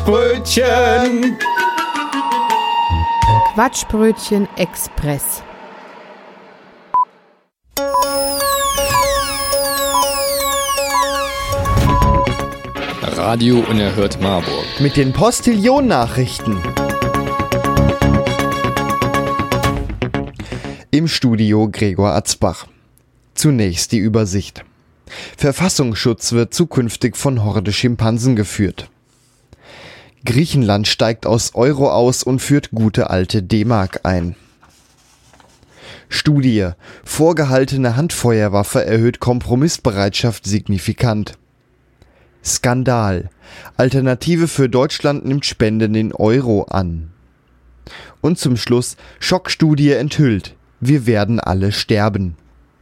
Quatschbrötchen. Quatschbrötchen Express. Radio Unerhört Marburg. Mit den Postillon-Nachrichten. Im Studio Gregor Atzbach. Zunächst die Übersicht. Verfassungsschutz wird zukünftig von Horde Schimpansen geführt. Griechenland steigt aus Euro aus und führt gute alte D-Mark ein. Studie: Vorgehaltene Handfeuerwaffe erhöht Kompromissbereitschaft signifikant. Skandal: Alternative für Deutschland nimmt Spenden in Euro an. Und zum Schluss: Schockstudie enthüllt: Wir werden alle sterben.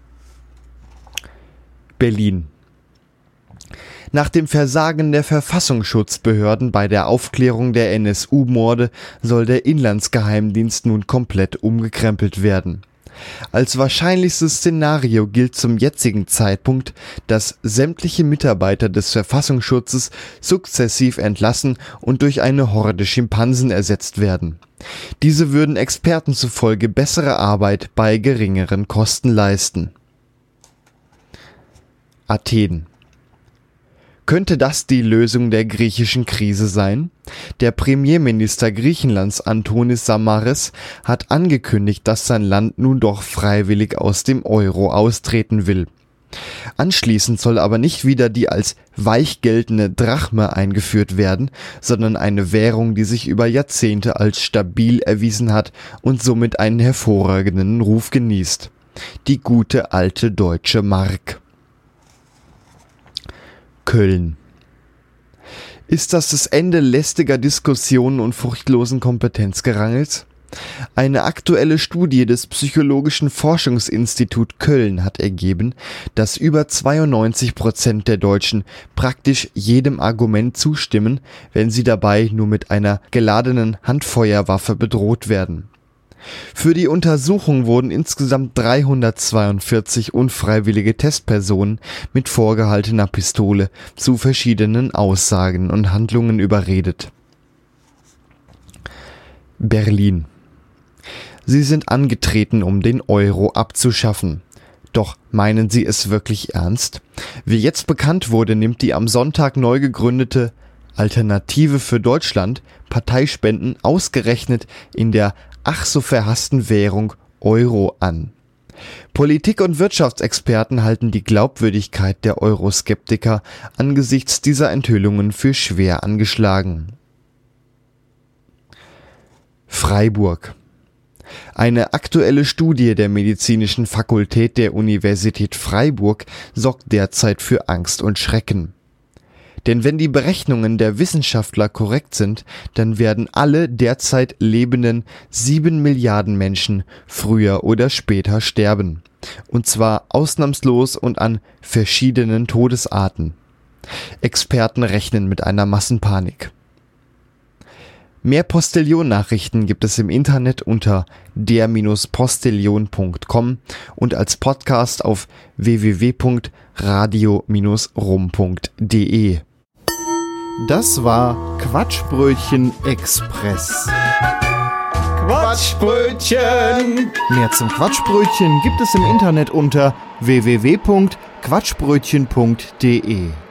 Berlin. Nach dem Versagen der Verfassungsschutzbehörden bei der Aufklärung der NSU-Morde soll der Inlandsgeheimdienst nun komplett umgekrempelt werden. Als wahrscheinlichstes Szenario gilt zum jetzigen Zeitpunkt, dass sämtliche Mitarbeiter des Verfassungsschutzes sukzessiv entlassen und durch eine Horde Schimpansen ersetzt werden. Diese würden Experten zufolge bessere Arbeit bei geringeren Kosten leisten. Athen. Könnte das die Lösung der griechischen Krise sein? Der Premierminister Griechenlands Antonis Samaris hat angekündigt, dass sein Land nun doch freiwillig aus dem Euro austreten will. Anschließend soll aber nicht wieder die als weich geltende Drachme eingeführt werden, sondern eine Währung, die sich über Jahrzehnte als stabil erwiesen hat und somit einen hervorragenden Ruf genießt. Die gute alte deutsche Mark. Köln. Ist das Ende lästiger Diskussionen und furchtlosen Kompetenzgerangels? Eine aktuelle Studie des Psychologischen Forschungsinstitut Köln hat ergeben, dass über 92% der Deutschen praktisch jedem Argument zustimmen, wenn sie dabei nur mit einer geladenen Handfeuerwaffe bedroht werden. Für die Untersuchung wurden insgesamt 342 unfreiwillige Testpersonen mit vorgehaltener Pistole zu verschiedenen Aussagen und Handlungen überredet. Berlin. Sie sind angetreten, um den Euro abzuschaffen. Doch meinen Sie es wirklich ernst? Wie jetzt bekannt wurde, nimmt die am Sonntag neu gegründete Alternative für Deutschland Parteispenden ausgerechnet in der ach so verhassten Währung Euro an. Politik- und Wirtschaftsexperten halten die Glaubwürdigkeit der Euroskeptiker angesichts dieser Enthüllungen für schwer angeschlagen. Freiburg. Eine aktuelle Studie der Medizinischen Fakultät der Universität Freiburg sorgt derzeit für Angst und Schrecken. Denn wenn die Berechnungen der Wissenschaftler korrekt sind, dann werden alle derzeit lebenden 7 Milliarden Menschen früher oder später sterben. Und zwar ausnahmslos und an verschiedenen Todesarten. Experten rechnen mit einer Massenpanik. Mehr Postillon-Nachrichten gibt es im Internet unter der-postillon.com und als Podcast auf www.radio-rum.de. Das war Quatschbrötchen Express. Quatschbrötchen. Mehr zum Quatschbrötchen gibt es im Internet unter www.quatschbrötchen.de.